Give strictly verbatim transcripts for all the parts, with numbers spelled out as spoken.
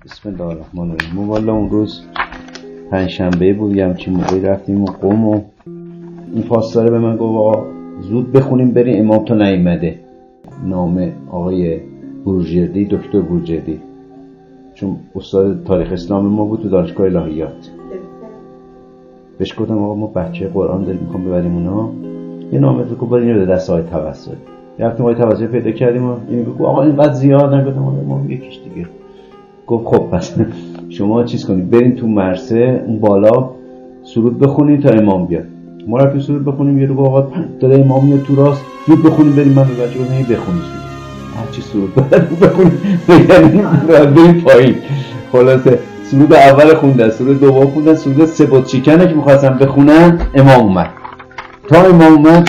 بسم الله الرحمن الرحیم. ما والا اون روز پنجشنبه بود یه همچین موقعی رفتیم و قم و این پاسداره به من گفت آقا زود بخونیم بریم امام تا نیامده. نام آقای بروجردی، دکتر بروجردی، چون استاد تاریخ اسلام ما بود تو دانشگاه الهیات. بهش گفتم آقا ما بچه قرآن داریم میخوام ببریم اونا، یه نامه رو بریم اینو به دست آقای توسلی. رفتیم آقای توسلی پیدا کردیم و این گفت آقا اینقدر زیاد نگفتم آقا ما یکیش دیگه. گفت خب پس شما چیز کنید بریم تو مرسه اون بالا سرود بخونید تا امام بیاد. ما رفتیم سرود بخونیم، یه رو گفت آقا داره امام میاد تو راست، زود بخونیم بریم. من به بچه گفتم این بخونید سرود، هر چی سرود بخونید بخونید یعنی بریم پایین. خلاصه سرود اول خوندن، سرود دوم خوندن، سرود سه بود چیکنه که می‌خواستن بخونن امام اومد. تا امام اومد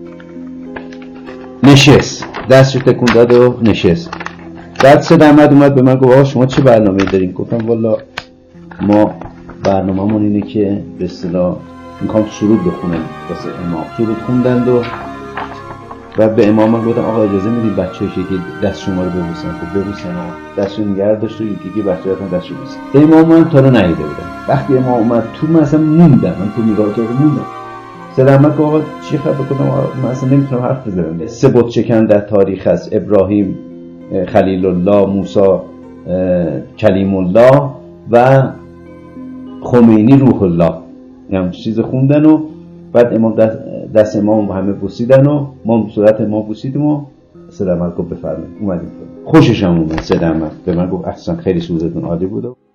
نشست، دستش تکون داد و نشست. بعد سید احمد اومد به من گفت آقا شما چه برنامه‌ای دارین؟ گفتم والا ما برنامه‌مون اینه که به اصطلاح میخوام سرود بخونم واسه امام. سرود خوندند و بعد به امام من گفتم آقا اجازه میدید بچه‌ها که دست شما رو ببوسن؟ خب ببوسن. دستشو نگه داشت و یکی یکی بچه‌ها رفتن دستشو بوسن. امام من تا رو ندیده بودم. وقتی امام اومد تو من اصلا موندم، من تو نگاه کردم موندم. سید احمد گفت آقا چی خبر؟ گفتم آقا من اصلا نمیتونم حرف بزنم. سه بت چکن در تاریخ هست، ابراهیم خلیل الله، موسی کلیم الله و خمینی روح الله. هم چیز خوندن و بعد امام دست, دست امام همه بوسیدن و ما صورت امام بوسیدیم و سید احمد گفت بفرمایید. اومدیم خوشش هم اومد. سید احمد به من گفت احسن خیلی سوزتون عالی بود.